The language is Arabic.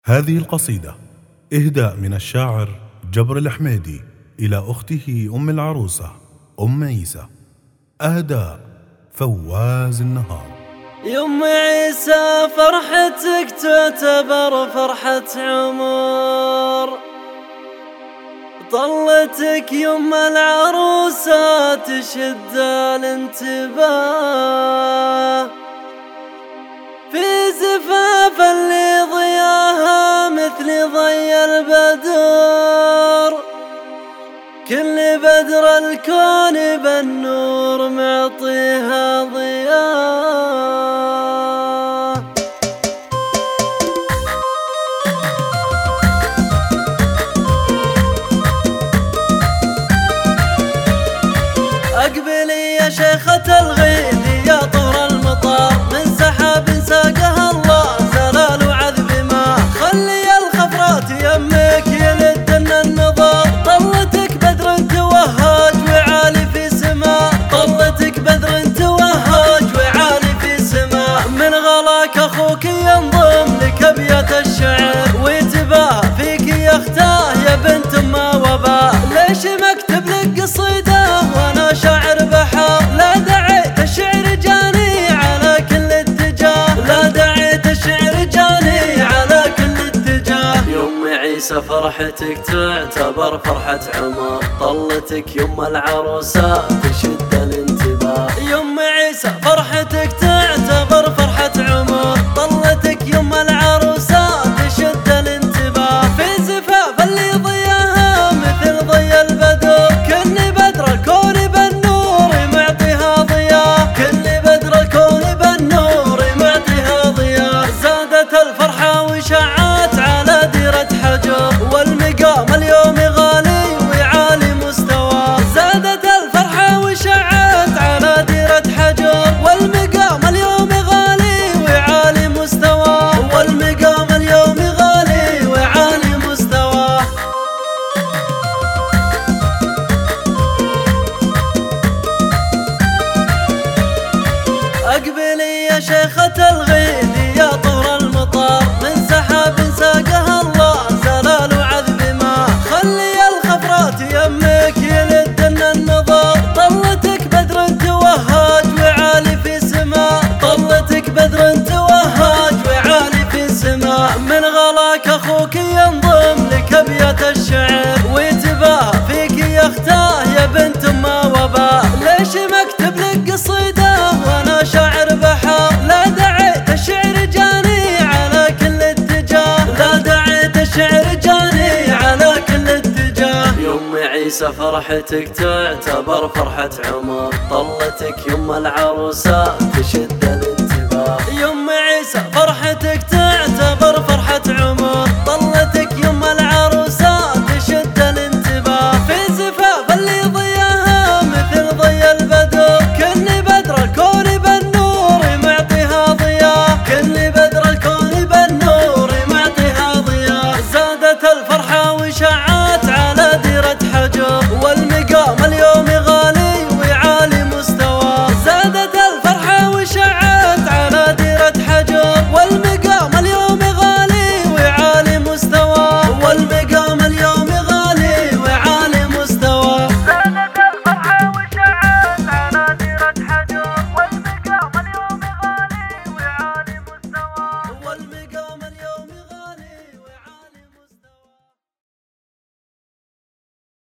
هذه القصيدة إهداء من الشاعر جبر الحميدي إلى أخته أم العروسة أم عيسى. أهداء فواز النهار. يوم عيسى فرحتك تعتبر فرحة عمر، طلتك يوم العروسة تشد الانتباه، في زفاف اللي ضياها مثل ضي البدر، كل بدر الكون بالنور معطيها ضياء. أقبلي يا شيخة الغيث يا طهر المطار، من سحاب ساقها الله زلال وعذب ما، خلي الخفرات يمك يلدن النظار، طلتك بدر توهج وعالي في سماء، طلتك بدر توهج وعالي في سماء، من غلاك أخوك ينضم لك أبيات الشعر، ويتباه فيك يا اختاه يا بنت ما وباء، ليش مكتب لك قصيده وانا شاعر بحار، لا دعيت الشعر جاني على كل اتجاه، لا دعيت الشعر جاني على كل اتجاه. يوم عيسى فرحتك تعتبر فرحة عمر، طلتك يوم العروسة تشد الانتباه. يوم عيسى فرحتك تعتبر فرحة عمر، طلتك يوم العروسة تشد الانتباه، في زفاف اللي ضياها مثل ضي البدر، كل بدر الكون بالنور معطيها ضياء، كل بدر الكون بالنور معطيها ضياء. زادت الفرحة وشعت على ديرة حجر، والمقام اليوم غالي وعالي مستوى، زادت الفرحة وشعت على ديرة حجر، والمقام اليوم غالي وعالي مستوى، والمقام اليوم غالي وعالي مستوى. أقبلي يا شيخة الغيث يا طهر المطار، من سحاب ساقها الله زلال وعذب ما، خلي الخفرات يمك يلدن النظار، طلتك بدر توهج وعالي في سماء، طلتك بدر توهج وعالي في سماء، من غلاك أخوك ينضم لك أبيات الشعر، ويتباه فيك يا اختاه يا بنت ما وباء، ليش مكتب لك قصيده وانا شاعر بحار، لا دعيت الشعر جاني على كل اتجاه، لا دعيت الشعر جاني على كل اتجاه. يوم عيسى فرحتك تعتبر فرحة عمر، طلتك يوم العروسة تشد الانتباه. يوم